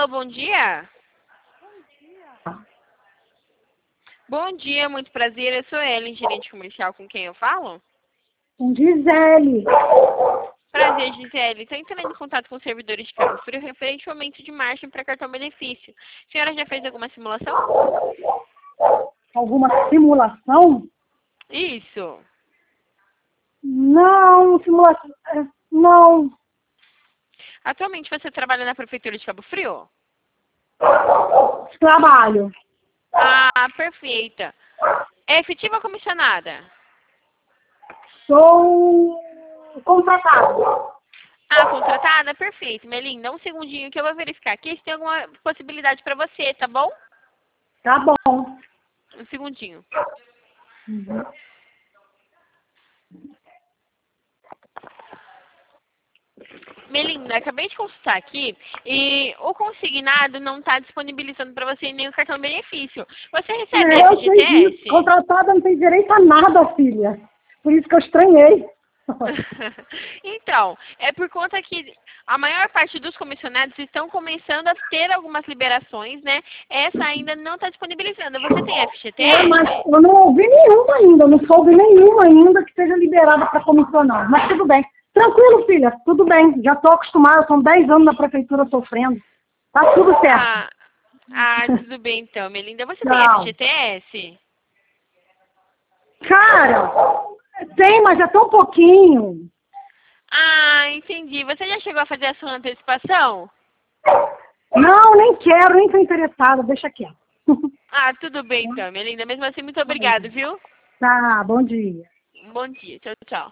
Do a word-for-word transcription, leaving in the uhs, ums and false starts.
Alô, bom dia. Bom dia, muito prazer. Eu sou Ellen, gerente comercial, com quem eu falo? Com Gisele. Prazer, Gisele. Estou entrando em contato com os servidores de Cabo Frio referente ao aumento de margem para cartão benefício. A senhora já fez alguma simulação? Alguma simulação? Isso. Não, simulação. é, Não. Atualmente você trabalha na Prefeitura de Cabo Frio? Trabalho. Ah, perfeita. É efetiva ou comissionada? Sou contratado. Ah, contratada? Perfeito, Melinda. Um segundinho que eu vou verificar aqui se tem alguma possibilidade para você, tá bom? Tá bom. Um segundinho. Uhum. Melinda, acabei de consultar aqui e o consignado não está disponibilizando para você nem o cartão benefício. Você recebe É, eu sei disso. F G T S? Contratada não tem direito a nada, filha. Por isso que eu estranhei. Então, é por conta que a maior parte dos comissionados estão começando a ter algumas liberações, né? Essa ainda não está disponibilizando. Você tem F G T É, S? mas eu não ouvi nenhuma ainda. Não soube nenhuma ainda que seja liberada para comissionar. Mas tudo bem. Tranquilo, filha. Tudo bem. Já estou acostumada. São dez anos na prefeitura sofrendo. Tá tudo certo. Ah, ah, tudo bem então, Melinda. Você tem Não. F G T S? Cara, tem, mas é tão pouquinho. Ah, entendi. Você já chegou a fazer a sua antecipação? Não, nem quero, nem estou interessada. Deixa quieto. Ah, tudo bem então, Melinda. Mesmo assim, muito obrigada, viu? Tá, bom dia. Bom dia. Tchau, tchau.